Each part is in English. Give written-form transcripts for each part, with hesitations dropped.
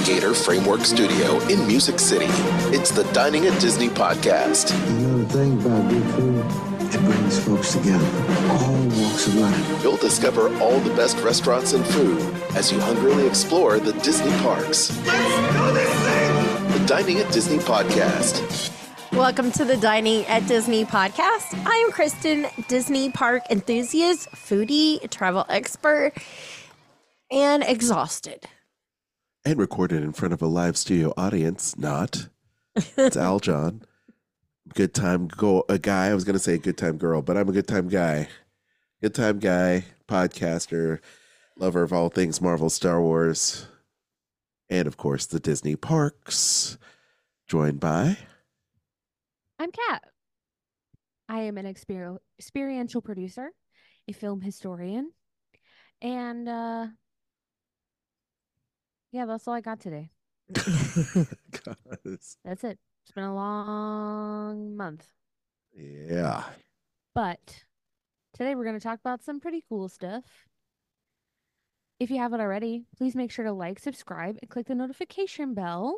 Gator Framework Studio in Music City. It's the Dining at Disney podcast. You know the thing about good food? It brings folks together, all walks of life. You'll discover all the best restaurants and food as you hungrily explore the Disney parks. Let's do this thing! The Dining at Disney podcast. Welcome to the Dining at Disney podcast. I am Kristen, Disney park enthusiast, foodie, travel expert, and exhausted. And recorded in front of a live studio audience, not. It's Al John. Good time guy. I was going to say good time girl, but I'm a good time guy. Good time guy, podcaster, lover of all things Marvel, Star Wars, and of course the Disney parks. Joined by... I'm Kat. I am an experiential producer, a film historian, and yeah, that's all I got today. That's it. It's been a long month. Yeah. But today we're going to talk about some pretty cool stuff. If you haven't already, please make sure to like, subscribe, and click the notification bell.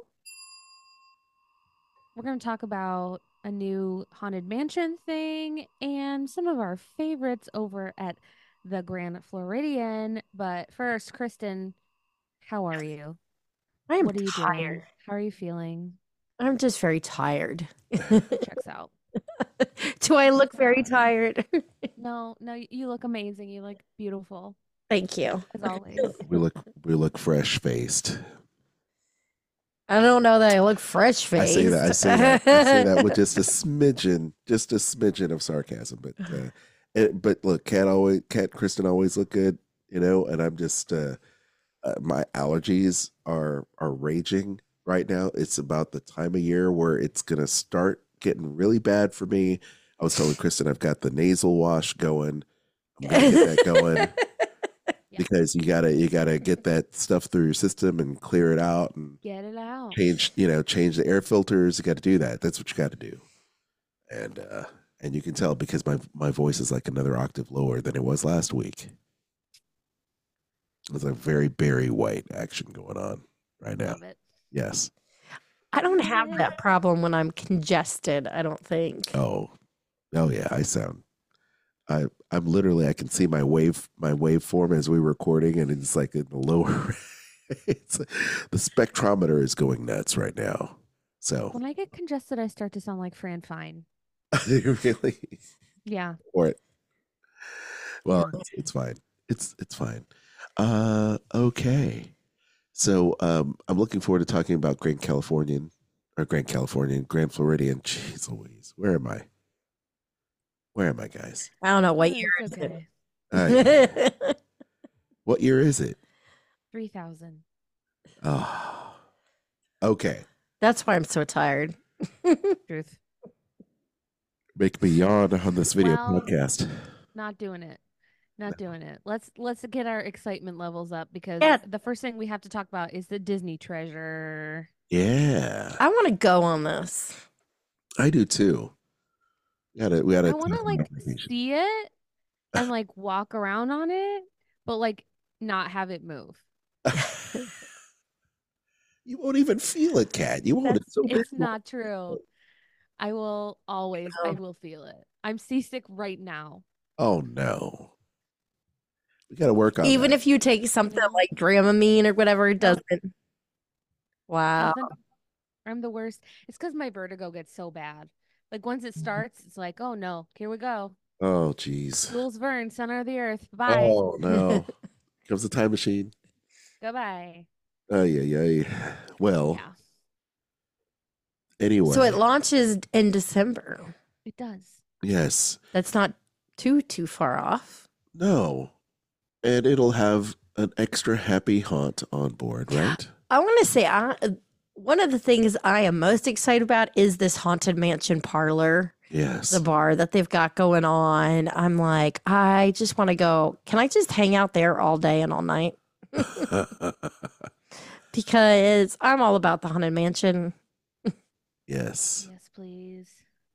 We're going to talk about a new Haunted Mansion thing and some of our favorites over at the Grand Floridian. But first, Kristen, how are you? I'm What are you tired. doing? How are you feeling? I'm just very tired. Checks out. Do I look very tired? No, you look amazing. You look beautiful, Thank you. as always. We look fresh faced. I don't know that I look fresh I faced. say that. I say that with just a smidgen of sarcasm. But look, Kat, Kristen always look good, and I'm just my allergies are raging right now. It's about the time of year where it's gonna start getting really bad for me. I was telling Kristen I've got the nasal wash going. I'm gonna get that going. Because you gotta get that stuff through your system and clear it out and Get it out. change the air filters. You got to do that. That's what you got to do. And you can tell because my voice is like another octave lower than it was last week. There's a very Barry White action going on right now. Love it. Yes. I don't have that problem when I'm congested, I don't think. Oh yeah. I'm literally, I can see my waveform as we're recording, and it's like in the lower. The spectrometer is going nuts right now. So When I get congested, I start to sound like Fran Fine. really, Yeah. or it. Well, Yeah. it's fine. It's fine. Okay. So I'm looking forward to talking about Grand Floridian. Jeez Louise, where am I? Where am I, guys? I don't know what Oh, year it's is okay. it. What year is it? 3,000. Oh, okay. That's why I'm so tired. Truth. Make me yawn on this video Well, podcast. Not doing it. Not doing it. Let's get our excitement levels up because Yeah. the first thing we have to talk about is the Disney treasure. Yeah, I want to go on this. I do too. We gotta I want to talk like about vacation. see it and like walk around on it, but like not have it move. You won't even feel it, Kat. You won't. It's so It's big. not true. I will feel it. I'm seasick right now. Oh no. We gotta work on Even that. if you take something like Dramamine or whatever, it doesn't. Wow. I'm the worst. It's because my vertigo gets so bad. Like once it starts, it's like, oh no, here we go. Oh jeez. Jules Verne, center of the earth. Bye. Oh no. Comes the time machine. Goodbye. Oh yeah. Well, Yeah, anyway. So it launches in December. it does. Yes. That's not too far off. No. And it'll have an extra happy haunt on board, right? I want to say one of the things I am most excited about is this Haunted Mansion parlor, Yes. the bar that they've got going on. I'm like, I just want to go. Can I just hang out there all day and all night? Because I'm all about the Haunted Mansion. Yes. Yes, please.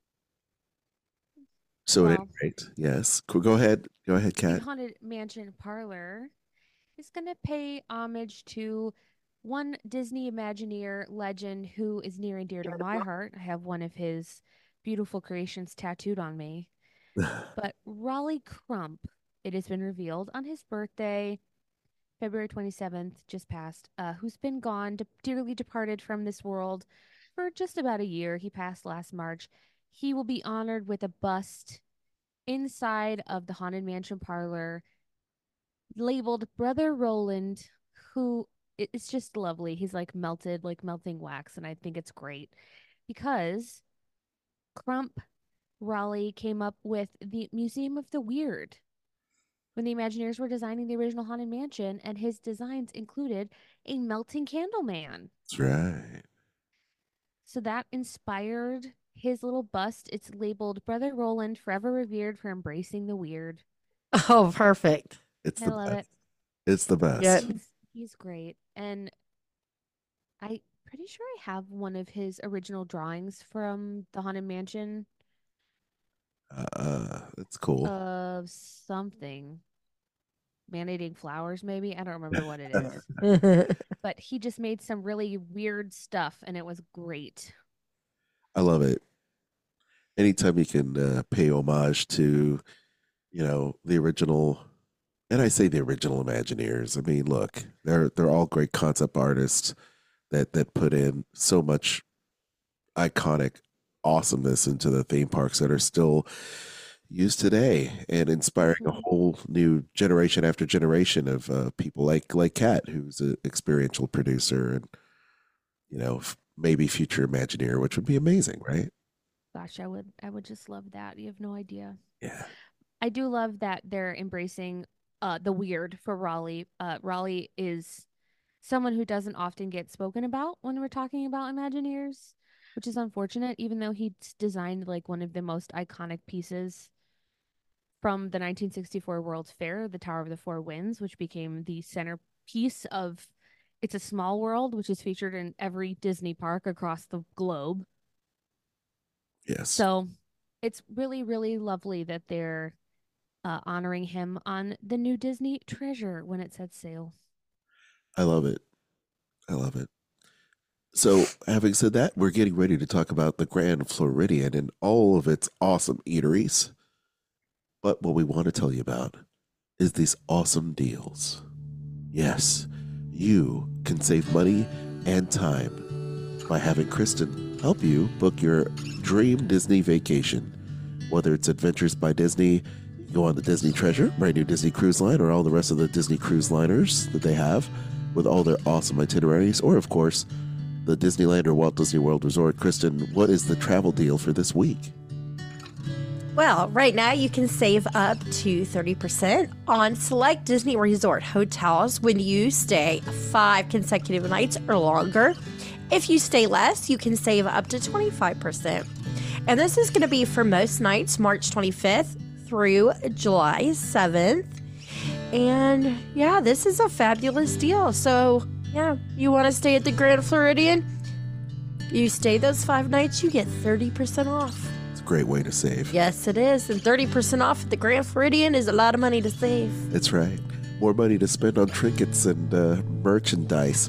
So at Well. any rate, yes. Go ahead. Go ahead, The Kat. Haunted Mansion parlor is going to pay homage to one Disney Imagineer legend who is near and dear to my heart. I have one of his beautiful creations tattooed on me. But Raleigh Crump, it has been revealed on his birthday, February 27th, just passed, who's been gone, dearly departed from this world for just about a year. He passed last March. He will be honored with a bust inside of the Haunted Mansion parlor labeled Brother Roland, who it's just lovely. He's like melted, like melting wax, and I think it's great because Crump Raleigh came up with the Museum of the Weird when the Imagineers were designing the original Haunted Mansion, and his designs included a melting candle man. That's right. So that inspired his little bust. It's labeled Brother Roland, forever revered for embracing the weird. Oh, perfect. It's I the love best. it. It's the best. Yeah. He's great. And I'm pretty sure I have one of his original drawings from the Haunted Mansion That's cool. of something. Man eating flowers, maybe. I don't remember what it is. But he just made some really weird stuff and it was great. I love it. Anytime you can pay homage to, the original, and I say the original Imagineers. I mean, look, they're all great concept artists that put in so much iconic awesomeness into the theme parks that are still used today and inspiring a whole new generation after generation of people like Kat, who's an experiential producer and maybe future Imagineer, which would be amazing, right? Gosh, I would just love that. You have no idea. Yeah. I do love that they're embracing the weird for Raleigh. Raleigh is someone who doesn't often get spoken about when we're talking about Imagineers, which is unfortunate, even though he designed like one of the most iconic pieces from the 1964 World's Fair, the Tower of the Four Winds, which became the centerpiece of It's a Small World, which is featured in every Disney park across the globe. Yes. So it's really, really lovely that they're honoring him on the new Disney Treasure when it sets sail. I love it. I love it. So, having said that, we're getting ready to talk about the Grand Floridian and all of its awesome eateries. But what we want to tell you about is these awesome deals. Yes, you can save money and time by having Kristen help you book your dream Disney vacation. Whether it's Adventures by Disney, you go on the Disney Treasure, brand new Disney Cruise Line, or all the rest of the Disney cruise liners that they have with all their awesome itineraries, or of course, the Disneyland or Walt Disney World Resort. Kristen, what is the travel deal for this week? Well, right now you can save up to 30% on select Disney Resort hotels when you stay 5 consecutive nights or longer. If you stay less, you can save up to 25%. And this is going to be for most nights, March 25th through July 7th. And yeah, this is a fabulous deal. So yeah, you want to stay at the Grand Floridian? You stay those 5 nights, you get 30% off. Great way to save. Yes, it is. And 30% off at the Grand Floridian is a lot of money to save. That's right. More money to spend on trinkets and merchandise.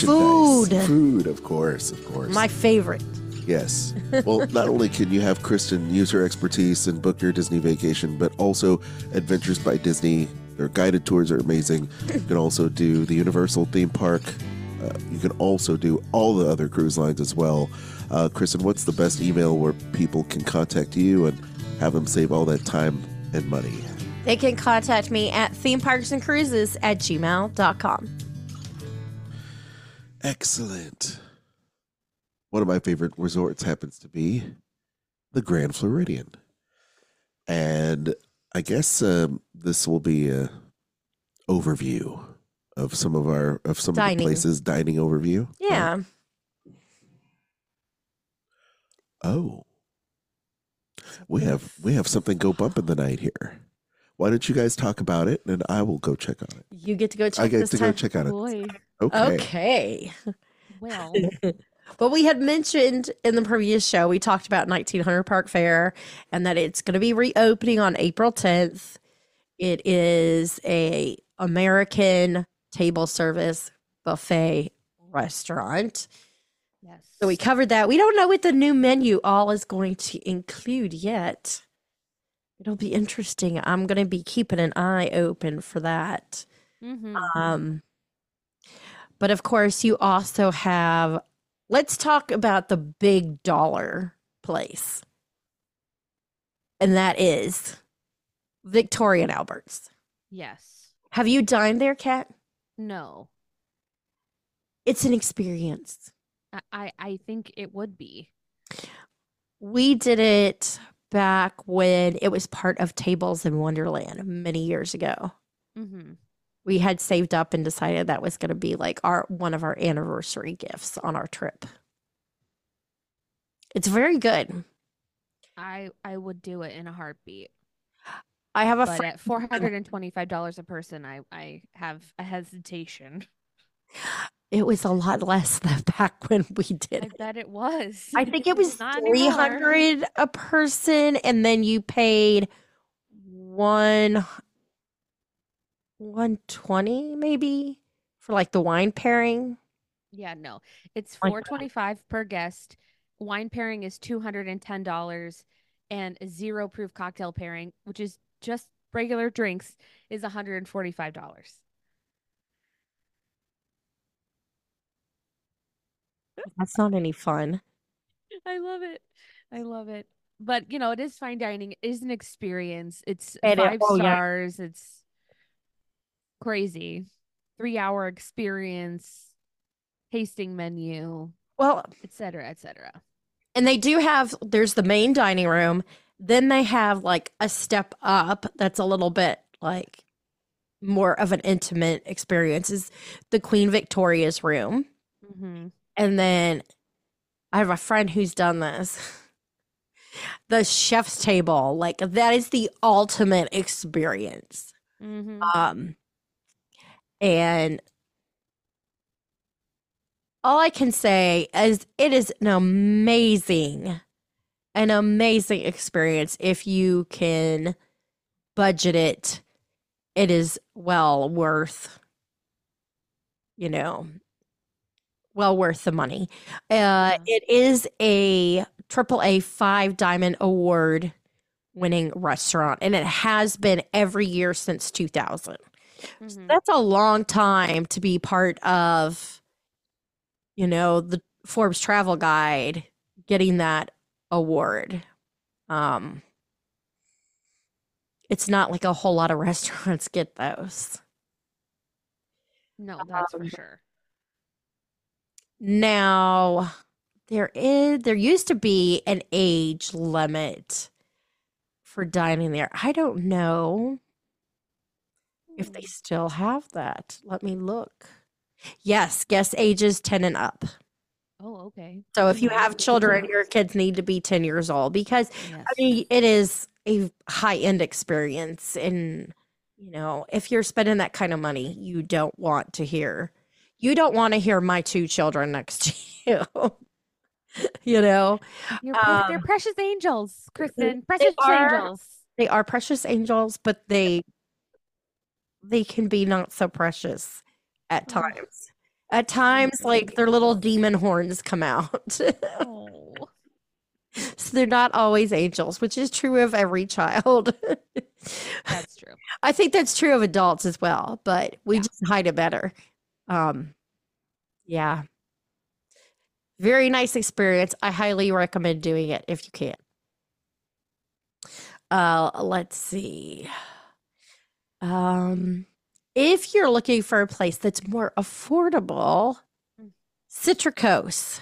Food, of course. My favorite. Yes. Well, not only can you have Kristen use her expertise and book your Disney vacation, but also Adventures by Disney. Their guided tours are amazing. You can also do the Universal theme park. You can also do all the other cruise lines as well. Kristen, what's the best email where people can contact you and have them save all that time and money? They can contact me at themeparksandcruises@gmail.com. Excellent. One of my favorite resorts happens to be the Grand Floridian. And I guess this will be a overview of some of the places, dining overview. Yeah. Oh, we have something go bump in the night here. Why don't you guys talk about it, and I will go check on it. You get to go check. I get this to time. go check on it. Boy. Okay. Well, Well, we had mentioned in the previous show, we talked about 1900 Park Fair and that it's going to be reopening on April 10th. It is a American table service buffet restaurant. Yes. So we covered that. We don't know what the new menu all is going to include yet. It'll be interesting. I'm going to be keeping an eye open for that. Mm-hmm. But of course, you also have, let's talk about the big dollar place. And that is Victoria and Albert's. Yes. Have you dined there, Kat? No. It's an experience. I think it would be. We did it back when it was part of Tables in Wonderland many years ago. Mm-hmm. We had saved up and decided that was going to be like one of our anniversary gifts on our trip. It's very good. I would do it in a heartbeat. I have a But friend. at $425 a person, I have a hesitation. It was a lot less than back when we did I it. bet it was. I think it was Not anymore. $300 a person, and then you paid $120 maybe for like the wine pairing. Yeah, no. It's Like $425 per guest. Wine pairing is $210, and a zero proof cocktail pairing, which is just regular drinks, is $145. That's not any fun. I love it. I love it. But it is fine dining. It is an experience. It's And five oh yeah. stars. It's crazy. 3-hour experience, tasting menu, Well, etc., etc. and they do have, there's the main dining room. Then they have like a step up that's a little bit like more of an intimate experience, is the Queen Victoria's room. Mm-hmm. And then I have a friend who's done this. The chef's table, like that is the ultimate experience. Mm-hmm. And all I can say is it is an amazing experience if you can budget it. It is well worth, well worth the money. It is a AAA 5 Diamond Award winning restaurant, and it has been every year since 2000. So Mm-hmm. that's a long time to be part of, the Forbes Travel Guide getting that award. It's not like a whole lot of restaurants get those. No, that's for sure. Now, there used to be an age limit for dining there. I don't know if they still have that. Let me look. Yes, guest ages 10 and up. Oh, okay. So if you have children, your kids need to be 10 years old because, Yes. I mean, it is a high-end experience. And, if you're spending that kind of money, you don't want to hear my 2 children next to you. They're precious angels, Kristen. Precious angels. They are precious angels, but they can be not so precious at times. At times, like their little demon horns come out. Oh. So they're not always angels, which is true of every child. That's true. I think that's true of adults as well, but we just hide it better. Yeah. Very nice experience. I highly recommend doing it if you can. Let's see. If you're looking for a place that's more affordable, Citricos.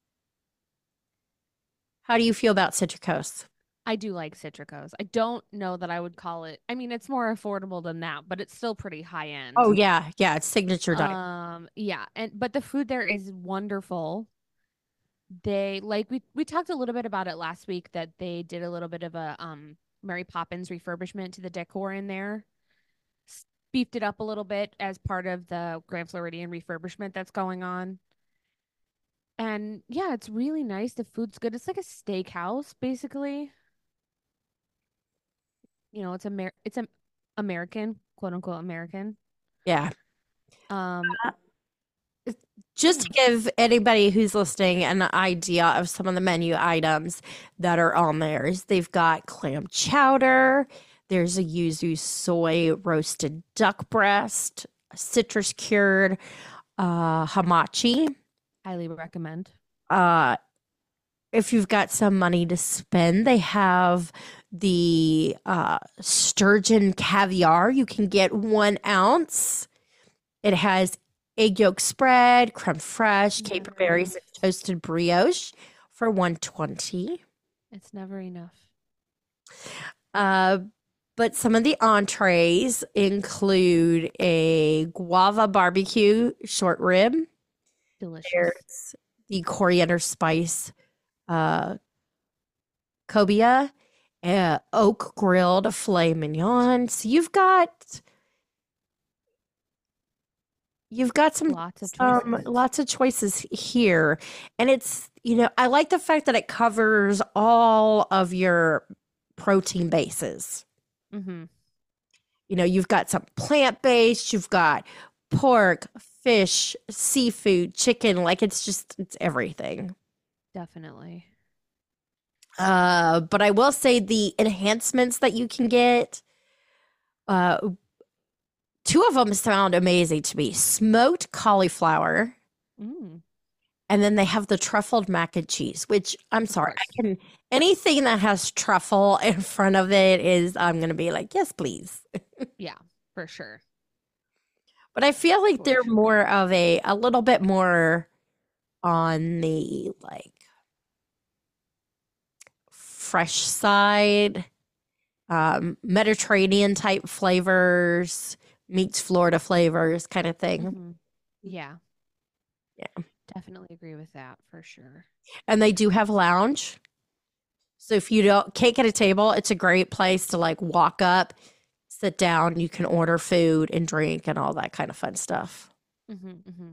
How do you feel about Citricos? I do like Citricos. I don't know that I would call it. I mean, it's more affordable than that, but it's still pretty high end. Oh yeah, it's signature dining. Yeah, but the food there is wonderful. They we talked a little bit about it last week that they did a little bit of a Mary Poppins refurbishment to the decor in there. Beefed it up a little bit as part of the Grand Floridian refurbishment that's going on. And yeah, it's really nice. The food's good. It's like a steakhouse, basically. It's American, quote unquote American. Yeah. Just to give anybody who's listening an idea of some of the menu items that are on there, is they've got clam chowder, there's a yuzu soy roasted duck breast, citrus cured hamachi. Highly recommend. Uh, if you've got some money to spend, they have the sturgeon caviar. You can get 1 ounce. It has egg yolk spread, creme fraiche, caper berries, and toasted brioche for $1.20. It's never enough. But some of the entrees include a guava barbecue short rib. Delicious. There's the coriander spice cobia, oak grilled filet mignon. So you've got some Lots of choices. lots of choices here, and it's I like the fact that it covers all of your protein bases. Mm-hmm. You've got some plant-based, you've got pork, fish, seafood, chicken, like it's everything. Definitely. But I will say the enhancements that you can get, 2 of them sound amazing to me. Smoked cauliflower, Mm. and then they have the truffled mac and cheese, which I'm sorry, course. anything that has truffle in front of it I'm gonna be like, yes, please. Yeah, for sure. But I feel like For they're sure. more of a little bit more on the like fresh side, Mediterranean type flavors, meets Florida flavors kind of thing. Mhm. Yeah. Yeah. Definitely agree with that for sure. And they do have a lounge. So if you can't get a table, it's a great place to like walk up, sit down, you can order food and drink and all that kind of fun stuff. Mm-hmm, mm-hmm.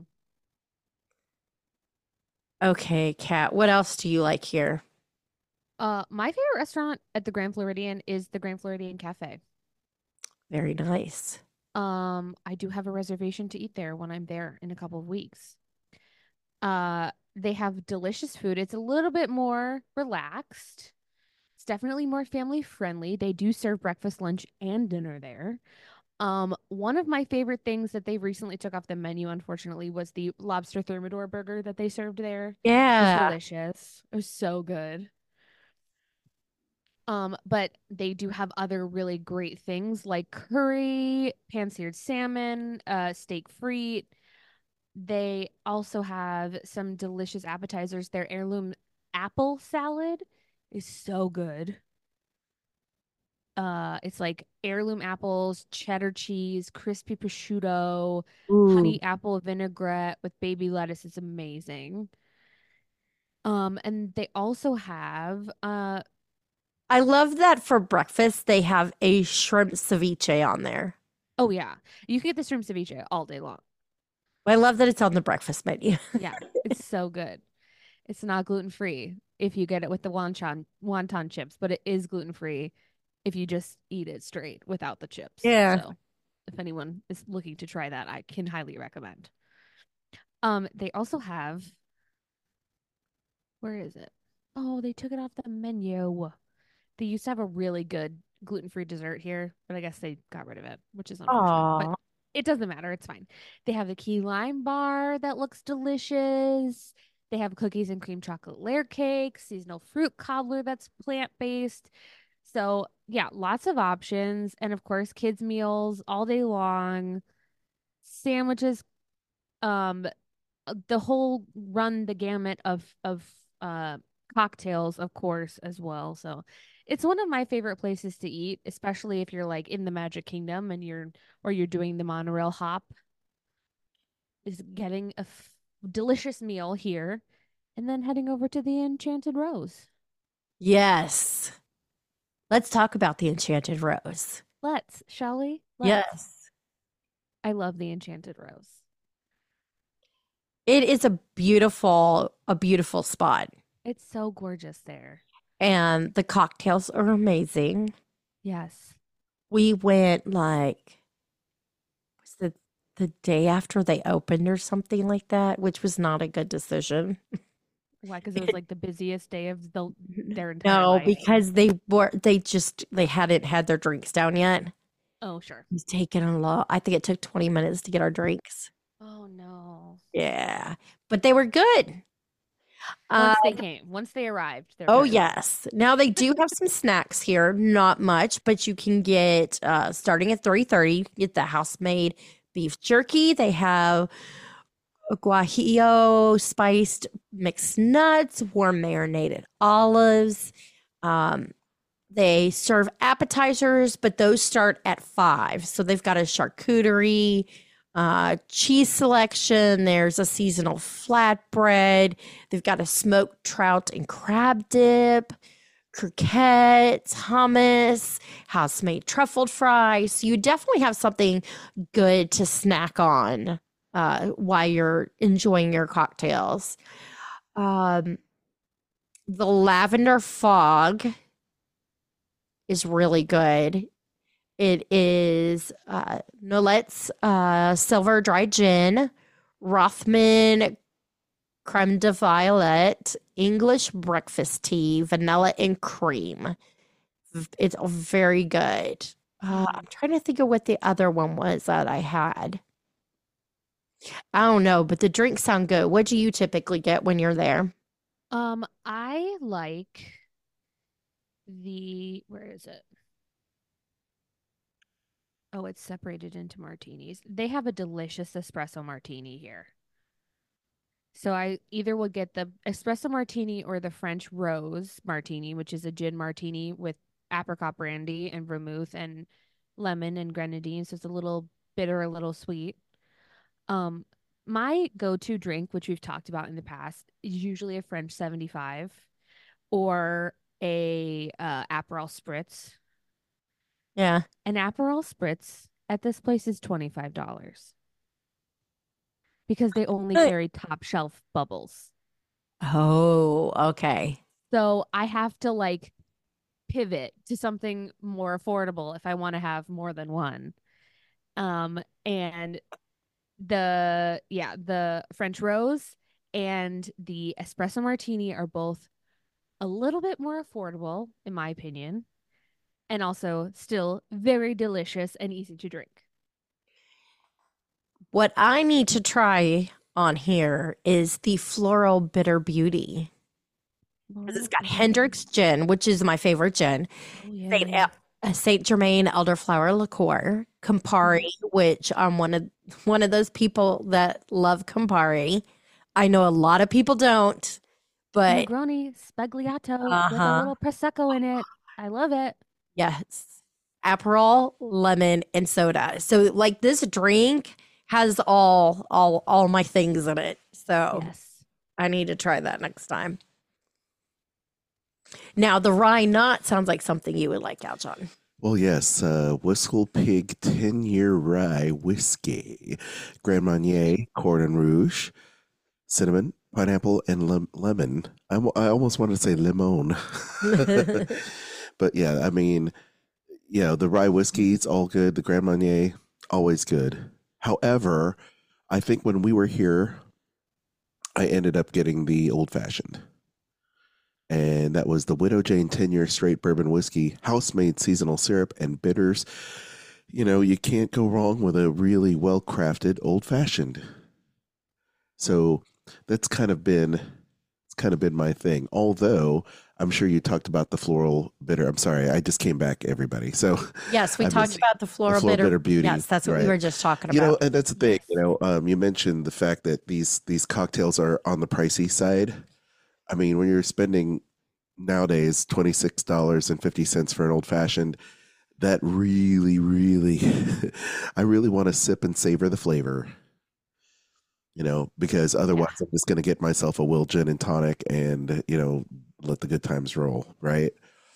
Okay, Kat, what else do you like here? My favorite restaurant at the Grand Floridian is the Grand Floridian Cafe. Very nice. I do have a reservation to eat there when I'm there in a couple of weeks. They have delicious food. It's a little bit more relaxed. It's definitely more family friendly. They do serve breakfast, lunch, and dinner there. One of my favorite things that they recently took off the menu, unfortunately, was the lobster thermidor burger that they served there. It was Yeah. delicious. It was so good. But they do have other really great things like curry, pan-seared salmon, steak frite. They also have some delicious appetizers. Their heirloom apple salad is so good. It's like heirloom apples, cheddar cheese, crispy prosciutto, Ooh. honey apple vinaigrette with baby lettuce. It's amazing. And they also have I love that for breakfast they have a shrimp ceviche on there. oh yeah, you can get the shrimp ceviche all day long. I love that it's on the breakfast menu. Yeah, it's so good. It's not gluten free if you get it with the wonton chips, but it is gluten free if you just eat it straight without the chips. Yeah. So if anyone is looking to try that, I can highly recommend. They also have where is it? Oh, they took it off the menu. They used to have a really good gluten-free dessert here, but I guess they got rid of it, which is unfortunate. Aw. But it doesn't matter. It's fine. They have the key lime bar that looks delicious. They have cookies and cream chocolate layer cake, seasonal fruit cobbler that's plant-based. So, yeah, lots of options. And of course, kids' meals all day long, sandwiches, the whole run the gamut of cocktails, of course, as well. So it's one of my favorite places to eat, especially if you're like in the Magic Kingdom and you're doing the monorail hop, is getting a delicious meal here and then heading over to the Enchanted Rose. Yes. Let's talk about the Enchanted Rose. Let's, shall we? Let's. Yes. I love the Enchanted Rose. It is a beautiful spot. It's so gorgeous there. And the cocktails are amazing. Yes. We went like was the the day after they opened or something like that, which was not a good decision. Why? Because it was like the busiest day of their entire No, life. because they hadn't had their drinks down yet. It Oh, sure. was taking a lot. I think it took 20 minutes to get our drinks. Oh no. Yeah, but they were good. Once they arrived, they're Oh, good. yes. Now they do have some snacks here, not much, but you can get starting at 3:30, get the house-made beef jerky. They have a guajillo spiced mixed nuts, warm marinated olives. Um, they serve appetizers, but those start at 5. So they've got a charcuterie, cheese selection. There's a seasonal flatbread. They've got a smoked trout and crab dip, croquettes, hummus, house-made truffled fries. So you definitely have something good to snack on while you're enjoying your cocktails. The lavender fog is really good. It is Nolet's silver dry gin, Rothman creme de violet, English breakfast tea, vanilla and cream. It's very good. I'm trying to think of what the other one was that I had. I don't know, but the drinks sound good. What do you typically get when you're there? I like where is it? Oh, it's separated into martinis. They have a delicious espresso martini here. So I either will get the espresso martini or the French rose martini, which is a gin martini with apricot brandy and vermouth and lemon and grenadine. So it's a little bitter, a little sweet. My go-to drink, which we've talked about in the past, is usually a French 75 or a Aperol Spritz. Yeah. An Aperol Spritz at this place is $25 because they only carry top shelf bubbles. Oh, okay. So I have to like pivot to something more affordable if I want to have more than one. And the French Rose and the espresso martini are both a little bit more affordable, in my opinion, and also still very delicious and easy to drink. What I need to try on here is the Floral Bitter Beauty. Because it's got Hendrick's gin, which is my favorite gin. Oh, yeah. Saint Germain elderflower liqueur, Campari, which I'm one of those people that love Campari. I know a lot of people don't, but Negroni Spagliato with a little prosecco in it. I love it. yes, Aperol, lemon, and soda. So like this drink has all my things in it. So Yes. I need to try that next time. Now the rye knot sounds like something you would like, Aljon. Well, yes, Whistle Pig 10-year rye whiskey, Grand Marnier, Cordon Rouge, cinnamon, pineapple, and lemon. I almost wanted to say limon. But yeah, I mean, the rye whiskey, it's all good. The Grand Marnier, always good. However, I think when we were here, I ended up getting the old fashioned. And that was the Widow Jane 10-year straight bourbon whiskey, house-made seasonal syrup, and bitters. You can't go wrong with a really well-crafted old fashioned. So that's kind of been my thing. Although I'm sure you talked about the floral bitter. I'm sorry, I just came back, everybody. So yes, we I talked missed about the floral bitter beauty. Yes, that's what we right. were just talking about. And that's the thing. You mentioned the fact that these cocktails are on the pricey side. I mean, when you're spending nowadays $26.50 for an old fashioned, that really, really, I really want to sip and savor the flavor. Because otherwise I'm just going to get myself a Will gin and tonic and, let the good times roll. Right.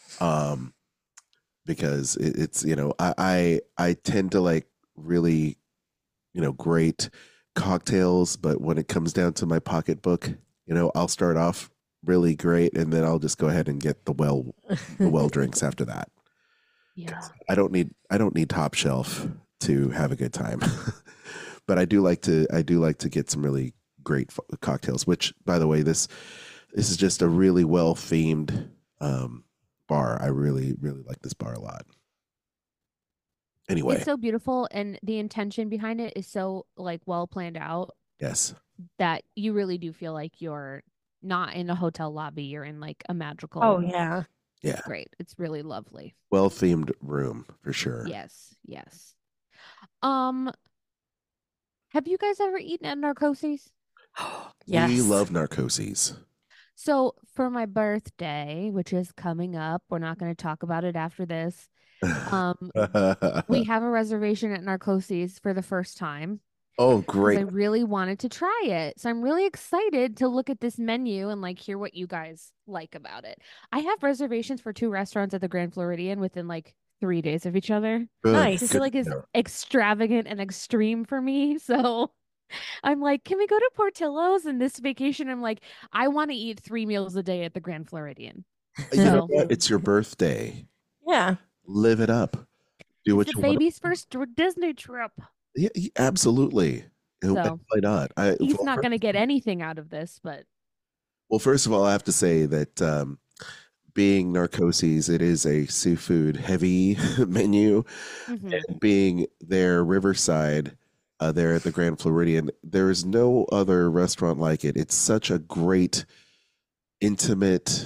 Because it's, I tend to like really, great cocktails, but when it comes down to my pocketbook, I'll start off really great and then I'll just go ahead and get the well drinks after that. Yeah. I don't need top shelf to have a good time. but I do like to get some really great cocktails. Which, by the way, this is just a really well themed bar. I really like this bar a lot. Anyway, It's so beautiful, and the intention behind it is so like well planned out yes, that you really do feel like you're not in a hotel lobby. You're in like a magical. Oh yeah. yeah, It's great. It's really lovely. well themed room for sure. Yes, yes. Um, have you guys ever eaten at Narcosis? Yes. We love Narcoses. So for my birthday, which is coming up, we're not going to talk about it after this. We have a reservation at Narcosis for the first time Oh, because great. I really wanted to try it. So I'm really excited to look at this menu and like hear what you guys like about it. I have reservations for 2 restaurants at the Grand Floridian within like 3 days of each other. Good, Nice. This good like to is know. extravagant and extreme for me. So I'm like, can we go to Portillo's? And this vacation, I'm like, I want to eat 3 meals a day at the Grand Floridian. You know So what? It's your birthday. Yeah. Live it up. Do what it's you the want. baby's first Disney trip. Yeah, absolutely. So Why not? he's Well, not going to get anything out of this, but well, first of all, I have to say that being Narcoses, it is a seafood heavy menu. mhm. And being there Riverside, there at the Grand Floridian, there is no other restaurant like it. It's such a great, intimate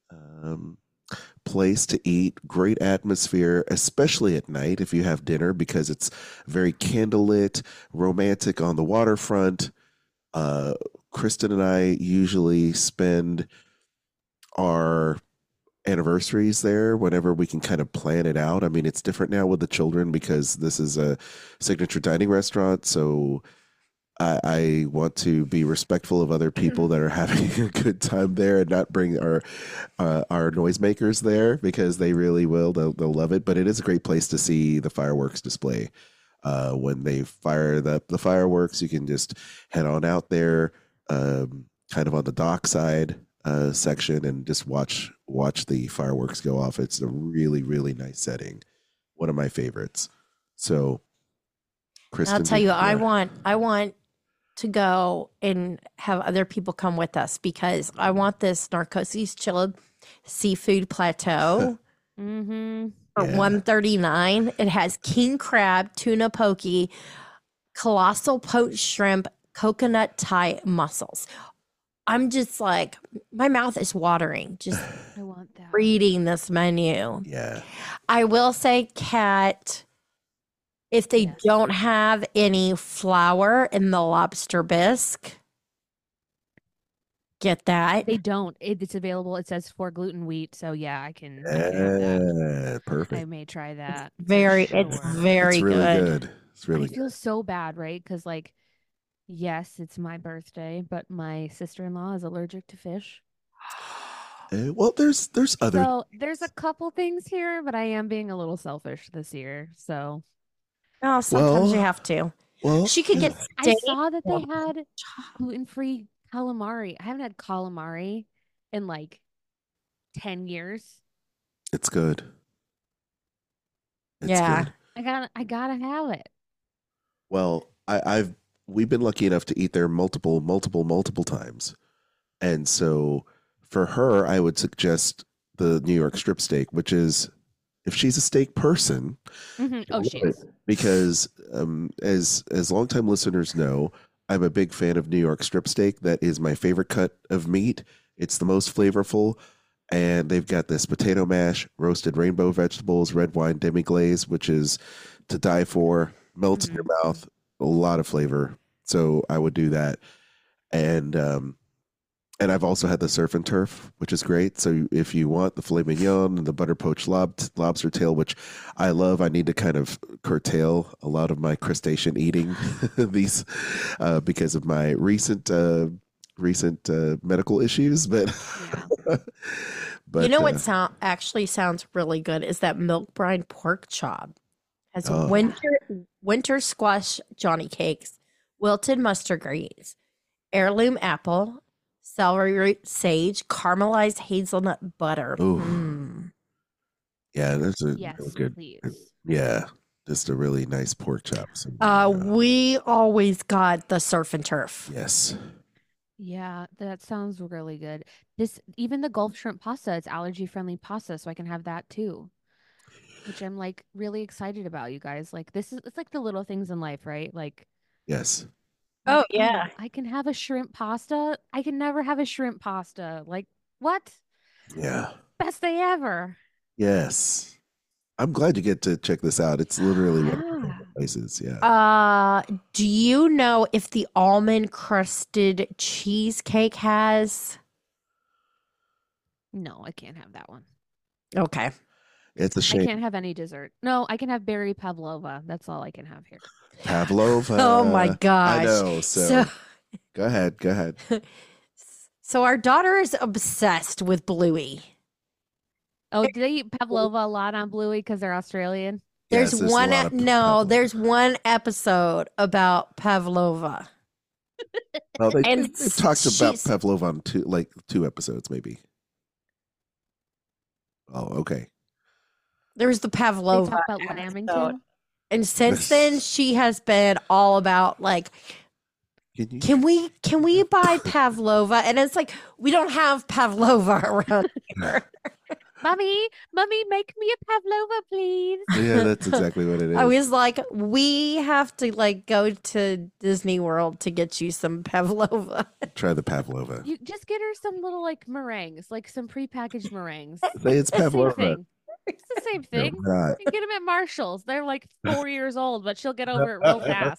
place to eat, great atmosphere, especially at night if you have dinner, because it's very candlelit, romantic on the waterfront. Kristen and I usually spend our anniversaries there whenever we can kind of plan it out. I mean, it's different now with the children because this is a signature dining restaurant. So I want to be respectful of other people that are having a good time there and not bring our noisemakers there because they really will. They'll love it. But it is a great place to see the fireworks display. When they fire the fireworks, you can just head on out there, kind of on the dock side section, and just watch the fireworks go off. It's a really nice setting. One of my favorites. So, Kristen, I'll tell you, I want to go and have other people come with us because I want this Narcosis chilled seafood plateau Mhm. for Yeah. $139. It has king crab, tuna poke, colossal poached shrimp, coconut Thai mussels. I'm just like, my mouth is watering just I want that. reading this menu. Yeah. I will say, Kat, if they Yes. don't have any flour in the lobster bisque, get that. They don't. It's available. It says for gluten wheat. So yeah, I can have that. Yeah, perfect. I may try that. for It's sure. very It's really good. good. It's really I good. feel so bad, right? Because like, yes, it's my birthday, but my sister-in-law is allergic to fish. Well, there's other. So there's a couple things here, but I am being a little selfish this year. So Oh, sometimes you Well, have to. well, She could get I steak. saw that they had gluten-free calamari. I haven't had calamari in like 10 years. it's good. It's Yeah. good. I gotta have it. Well, we've been lucky enough to eat there multiple times, and so for her, I would suggest the New York strip steak, which is, if she's a steak person, Oh, she is. because as longtime listeners know, I'm a big fan of New York strip steak. That is my favorite cut of meat. It's the most flavorful, and they've got this potato mash, roasted rainbow vegetables, red wine demi glaze, which is to die for. Melts in your mouth, a lot of flavor. So I would do that, and I've also had the surf and turf, which is great. So if you want the filet mignon and the butter poached lobster tail, which I love, I need to kind of curtail a lot of my crustacean eating these because of my recent medical issues. But Yeah. but You know what actually sounds really good is that milk brine pork chop. Has Oh. winter squash Johnny cakes, wilted mustard greens, heirloom apple, celery root sage, caramelized hazelnut butter. Ooh. Mm. yeah, that's a Yes, real good. please. Yeah, Just a really nice pork chops. We always got the surf and turf. Yes. Yeah, that sounds really good. This even the Gulf shrimp pasta, it's allergy friendly pasta, so I can have that too. Which I'm like really excited about, you guys. Like this is it's like the little things in life, right? Yes. Oh, Like, yeah. I can have a shrimp pasta. I can never have a shrimp pasta. Like, what? Yeah. Best day ever. Yes. I'm glad you get to check this out. It's literally one of my Yeah. favorite places. Yeah. Do you know if the almond crusted cheesecake has? No, I can't have that one. Okay. It's a I shame. can't have any dessert. No, I can have berry pavlova. That's all I can have here. Pavlova. Oh my gosh. I know. So go ahead. Go ahead. So our daughter is obsessed with Bluey. Oh, do they eat pavlova a lot on Bluey because they're Australian? There's Yes, there's a one lot of no, pavlova. there's one episode about pavlova. Well, And they've talked about she's- Pavlova on two episodes, maybe. Oh, okay. There's the They Pavlova talk about episode. Lamington. And since then she has been all about like, Can you? can we buy pavlova? And it's like, we don't have pavlova around here. Mommy, make me a pavlova, please. Yeah, that's exactly what it is. I was like, we have to like go to Disney World to get you some pavlova. Try the Pavlova. You just get her some little like meringues, like some prepackaged meringues. Say it's It's the same Pavlova. thing. It's the same No, thing. not. You get them at Marshall's. They're like 4 years old, but she'll get over it real fast.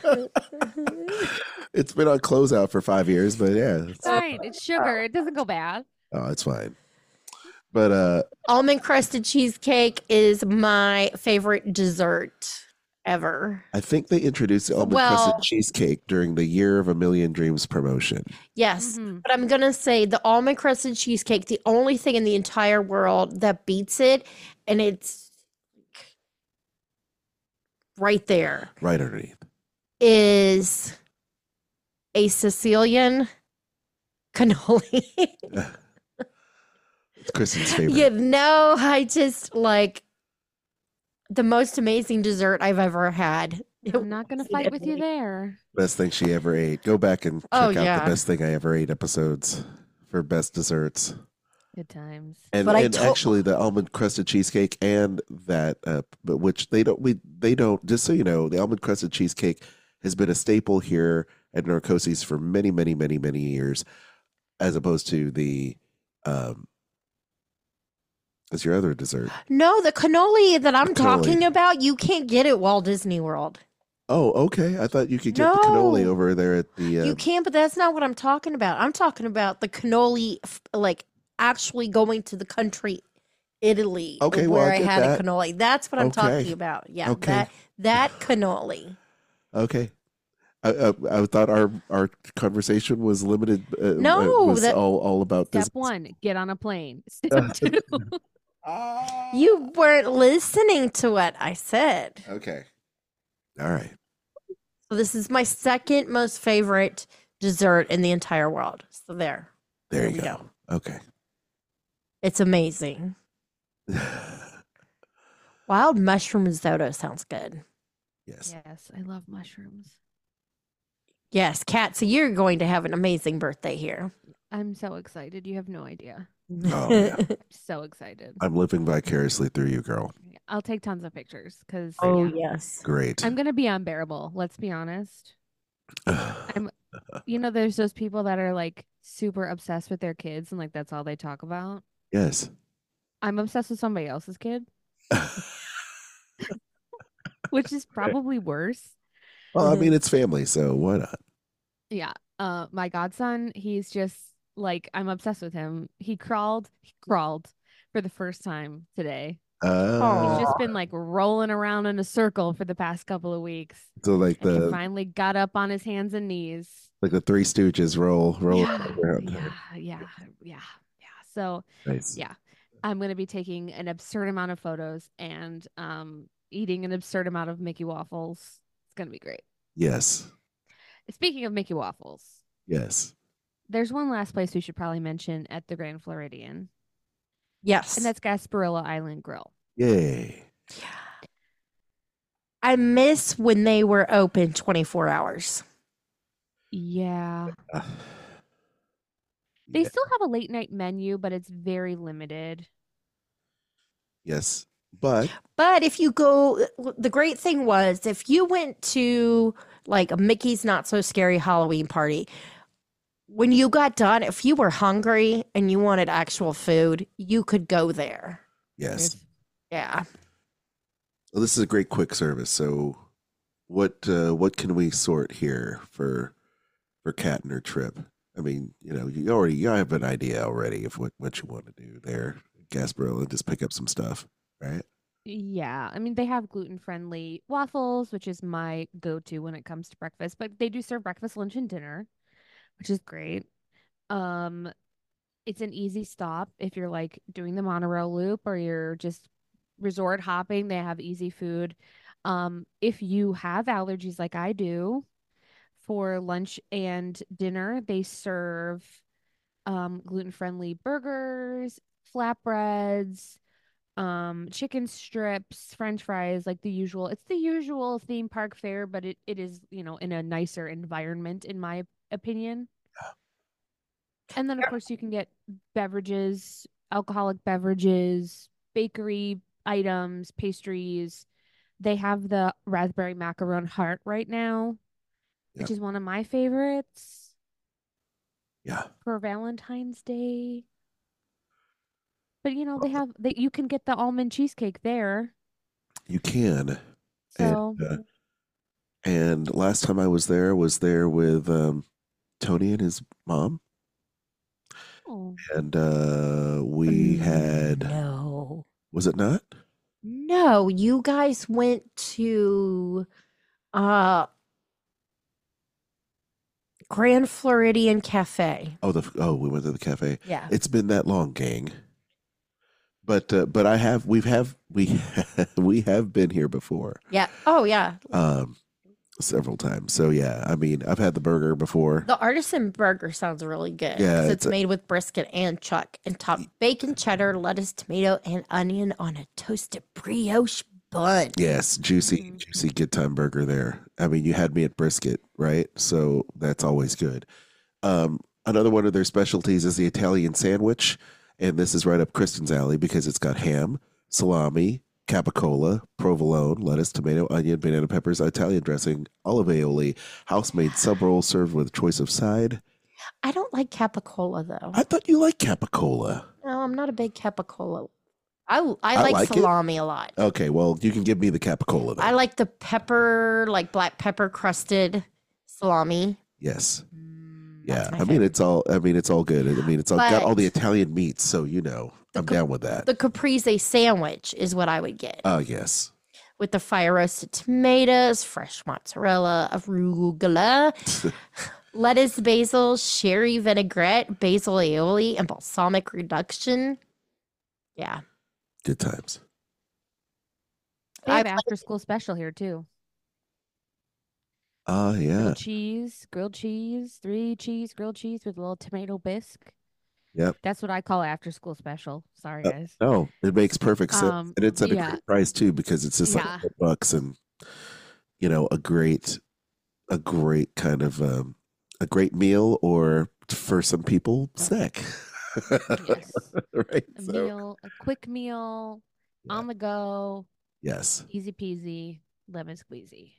It's been on closeout for 5 years, but yeah, It's fine. It's sugar. It doesn't go bad. oh, it's fine. But Almond crusted cheesecake is my favorite dessert ever. I think they introduced the almond Well- crusted cheesecake during the Year of a Million Dreams promotion. Yes, Mhm. but I'm gonna say the almond crusted cheesecake, the only thing in the entire world that beats it, and it's right there, Right underneath. is a Sicilian cannoli. It's Kristen's favorite. You know, I just like the most amazing dessert I've ever had. I'm not going to fight with you there. Best thing she ever ate. Go back and check Oh, out yeah. the best thing I ever ate episodes for best desserts. Good times. And, But I and to- actually the almond crusted cheesecake and that but which they don't just so you know, the almond crusted cheesecake has been a staple here at Narcosis for many, many, many, many years, as opposed to the as your other dessert. No, the cannoli that I'm The talking cannoli. about, you can't get at Walt Disney World. Oh, okay. I thought you could get the cannoli No. over there at the You can, but that's not what I'm talking about. I'm talking about the cannoli, like actually going to the country Italy, Okay, where well, I I get had that. a cannoli. That's what I'm Okay. talking about. Yeah, Okay. that cannoli. Okay. I thought our conversation was limited. No, was that- all about Step this. 1, get on a plane. Step 2, You weren't listening to what I said. Okay. All right. So this is my second most favorite dessert in the entire world. So there There we you go. Okay. it's amazing. Wild mushroom risotto sounds good. Yes. yes, I love mushrooms. Yes, Kat, so you're going to have an amazing birthday here. I'm so excited. You have no idea. Oh, yeah. I'm so excited. I'm living vicariously through you, girl. I'll take tons of pictures because Oh, yes. Great. I'm going to be unbearable. Let's be honest. You know, there's those people that are like super obsessed with their kids and like that's all they talk about. Yes. I'm obsessed with somebody else's kid, which is probably worse. Well, I mean, it's family, so why not? Yeah. My godson, he's just like I'm obsessed with him. He crawled for the first time today. Uh, He's just been like rolling around in a circle for the past couple of weeks. so like And he the finally got up on his hands and knees. Three Stooges roll Yeah, around. yeah. So Nice. yeah, I'm gonna be taking an absurd amount of photos and eating an absurd amount of Mickey waffles. It's gonna be great. Yes. Speaking of Mickey waffles, Yes. there's one last place we should probably mention at the Grand Floridian, Yes. and that's Gasparilla Island Grill. Yay. I miss when they were open 24 hours. Yeah. Uh, They yeah. still have a late night menu, but it's very limited. Yes, but But if you go, the great thing was if you went to like a Mickey's Not So Scary Halloween party, when you got done, if you were hungry and you wanted actual food, you could go there. yes. There's- Yeah. Well, this is a great quick service. So, what can we sort here for Kat and her trip? I mean, you have an idea already of what you want to do there, Gasparilla, and just pick up some stuff, right? Yeah, I mean they have gluten-friendly waffles, which is my go-to when it comes to breakfast, but they do serve breakfast, lunch, and dinner, which is great. Um, it's an easy stop if you're like doing the monorail loop or you're just resort hopping. They have easy food. If you have allergies like I do, for lunch and dinner, they serve gluten-friendly burgers, flatbreads, chicken strips, french fries, like the usual. It's the usual theme park fare, but it is, in a nicer environment in my opinion. And then of course you can get beverages, alcoholic beverages, bakery items, pastries. They have the raspberry macaron heart right now, which Yep. is one of my favorites Yeah. for Valentine's Day. But you can get the almond cheesecake there. You can. So And last time I was there with Tony and his mom, oh, and we had. No. Was it not? No, you guys went to uh Grand Floridian Cafe. We went to the cafe. Yeah. It's been that long, gang. But we have been here before, Yeah. Oh, yeah. several times. So yeah, I mean, I've had the burger before. The artisan burger sounds really good. Yeah, 'Cause it's it's made with brisket and chuck and topped bacon, cheddar, lettuce, tomato, and onion on a toasted brioche bun. Yes, juicy, juicy, good time burger there. I mean, you had me at brisket, right? So that's always good. Another one of their specialties is the Italian sandwich, and this is right up Kristen's alley because it's got ham, salami, capicola, provolone, lettuce, tomato, onion, banana peppers, Italian dressing, olive aioli, house-made sub roll served with choice of side. I don't like capicola though. I thought you liked capicola. No, I'm not a big capicola. I like like it. salami a lot. Okay, well, you can give me the capicola then. I like the pepper, like black pepper crusted salami. Yes. That's Yeah, my I mean favorite. it's all good. I mean it's all got all the But- Italian meats, so I'm down with that. The caprese sandwich is what I would get. Oh yes. With the fire roasted tomatoes, fresh mozzarella, arugula, lettuce, basil, sherry vinaigrette, basil aioli, and balsamic reduction. Yeah. Good times. they have I- after school special here too. Oh yeah. Grilled cheese, 3 cheese, grilled cheese with a little tomato bisque. Yep. That's what I call after school special. Sorry, guys. No, it makes perfect sense. And it's at a yeah. great price too, because it's just Yeah. like $8 and a great kind of a great meal, or for some people, snack. Yes. Right. A quick meal, Yeah. on the go, Yes. easy peasy, lemon squeezy.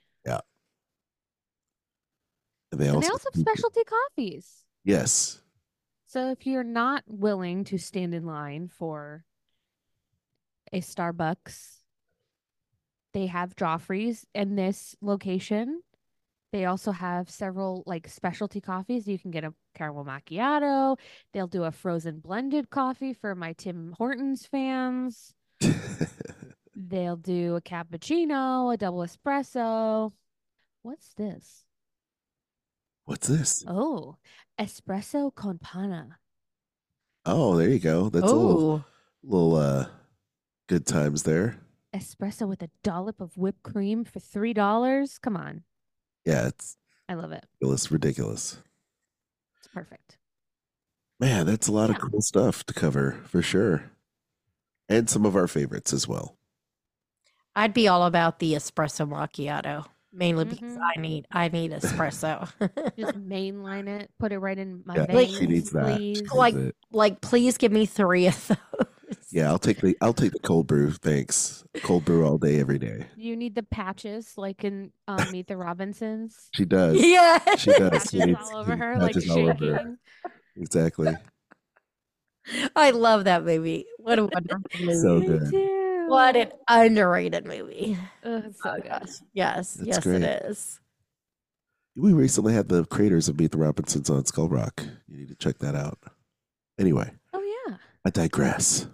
And they And also, they also have specialty coffees. Yes. So if you're not willing to stand in line for a Starbucks, they have Joffrey's in this location. They also have several like specialty coffees. You can get a caramel macchiato. They'll do a frozen blended coffee for my Tim Hortons fans. They'll do a cappuccino, a double espresso. What's this? What's this? Oh, espresso con panna. Oh, there you go. That's a Oh, little good times there. Espresso with a dollop of whipped cream for $3. Come on. Yeah, it's I love it. ridiculous. It's perfect. Man, that's a lot of Yeah. cool stuff to cover for sure. And some of our favorites as well. I'd be all about the espresso macchiato, mainly because Mhm. I need espresso. Just mainline it, put it right in my Yeah, veins, she needs that. please. like, it. like, please give me 3 of those. Yeah, I'll take the cold brew. Thanks. Cold brew all day, every day. You need the patches, like in Meet the Robinsons. She does. Yeah. She does. She Patches needs all over her, like patches all over her. shaking. Exactly. I love that movie. What a wonderful movie. So Me good. too. What an underrated movie. Ugh, it's so Oh, good. gosh. Yes, That's yes, great. it is. We recently had the creators of Meet the Robinsons on Skull Rock. You need to check that out. Anyway, Oh yeah. I digress.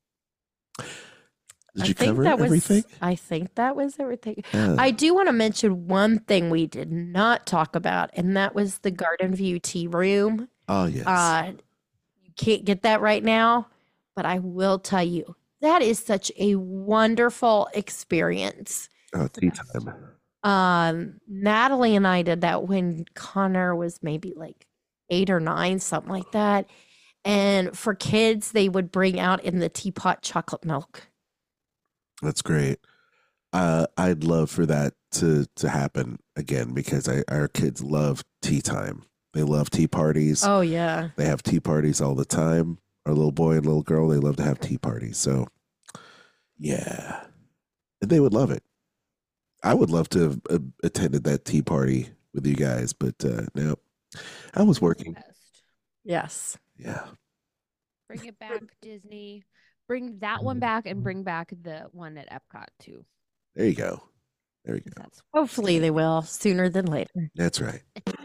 Did I you think cover that everything? I think that was everything. Yeah. I do want to mention one thing we did not talk about, and that was the Garden View Tea Room. Oh, yes. You can't get that right now, but I will tell you that is such a wonderful experience. Oh, tea time. Natalie and I did that when Connor was maybe like 8 or 9, something like that. And for kids, they would bring out in the teapot chocolate milk. That's great. I'd love for that to happen again because our kids love tea time. They love tea parties. Oh, yeah. They have tea parties all the time. Our little boy and little girl, they love to have tea parties. So, yeah. And they would love it. I would love to have attended that tea party with you guys, but no, I was working. Best. Yes. Yeah. Bring it back, Disney. Bring that one back and bring back the one at Epcot too. There you go. There you go. That's Hopefully they will sooner than later. That's right.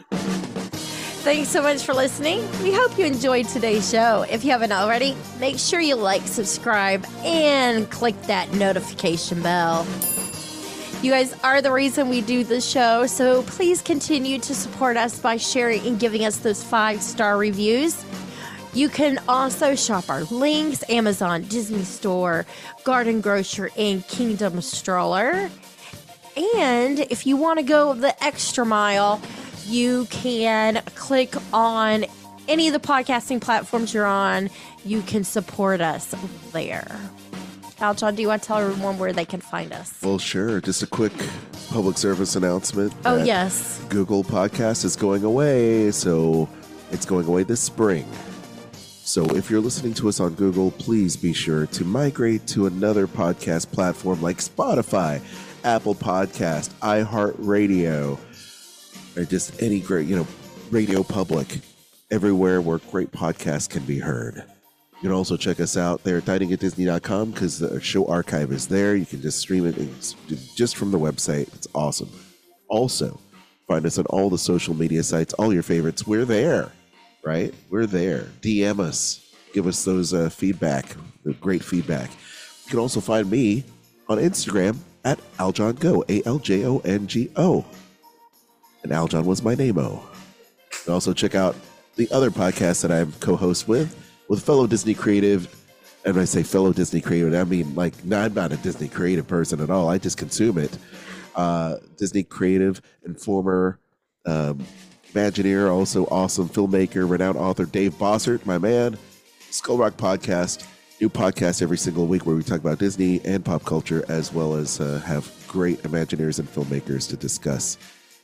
Thanks so much for listening. We hope you enjoyed today's show. If you haven't already, make sure you like, subscribe, and click that notification bell. You guys are the reason we do this show, so please continue to support us by sharing and giving us those 5-star reviews. You can also shop our links, Amazon, Disney Store, Garden Grocer, and Kingdom Stroller. And if you want to go the extra mile, you can click on any of the podcasting platforms you're on. You can support us there. Aljon, do you want to tell everyone where they can find us? Well, sure. Just a quick public service announcement. Oh, that yes. Google Podcast is going away, so it's going away this spring. So if you're listening to us on Google, please be sure to migrate to another podcast platform like Spotify, Apple Podcast, iHeartRadio, or just any great, Radio Public, everywhere where great podcasts can be heard. You can also check us out there at diningatdisney.com because the show archive is there. You can just stream it just from the website. It's awesome. Also, find us on all the social media sites, all your favorites. We're there, right? We're there. DM us. Give us those feedback, the great feedback. You can also find me on Instagram at AljonGo, ALJONGO. And Aljon was my name-o. You can also check out the other podcasts that I'm co-host with fellow Disney creative. And when I say fellow Disney creative, I mean, I'm not a Disney creative person at all. I just consume it. Disney creative and former Imagineer, also awesome filmmaker, renowned author Dave Bossert, my man. Skull Rock Podcast, new podcast every single week where we talk about Disney and pop culture, as well as have great Imagineers and filmmakers to discuss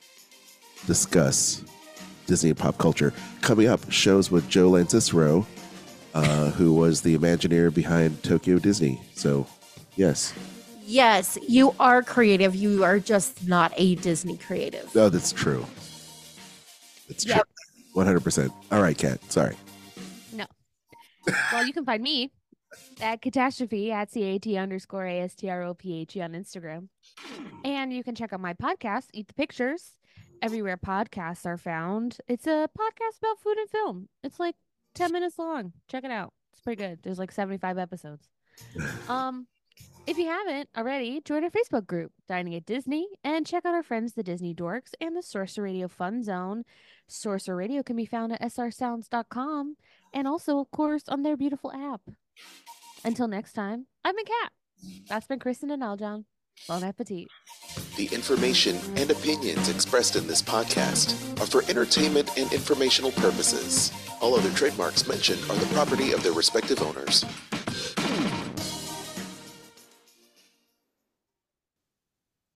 Disney and pop culture. Coming up, shows with Joe Lancicero, who was the Imagineer behind Tokyo Disney. So, yes. Yes, you are creative. You are just not a Disney creative. Oh, that's true. It's true. 100%. All right, Kat. Sorry. No. Well, you can find me at Catastrophe at CAT_ASTROPHE on Instagram. And you can check out my podcast, Eat the Pictures, everywhere podcasts are found. It's a podcast about food and film. It's like 10 minutes long. Check it out. It's pretty good. There's like 75 episodes. If you haven't already, join our Facebook group, Dining at Disney, and check out our friends, the Disney Dorks and the Sorcerer Radio Fun Zone. Sorcerer Radio can be found at srsounds.com and also, of course, on their beautiful app. Until next time, I've been Kat. That's been Kristen and Aljon. Bon appetit. The information and opinions expressed in this podcast are for entertainment and informational purposes. All other trademarks mentioned are the property of their respective owners.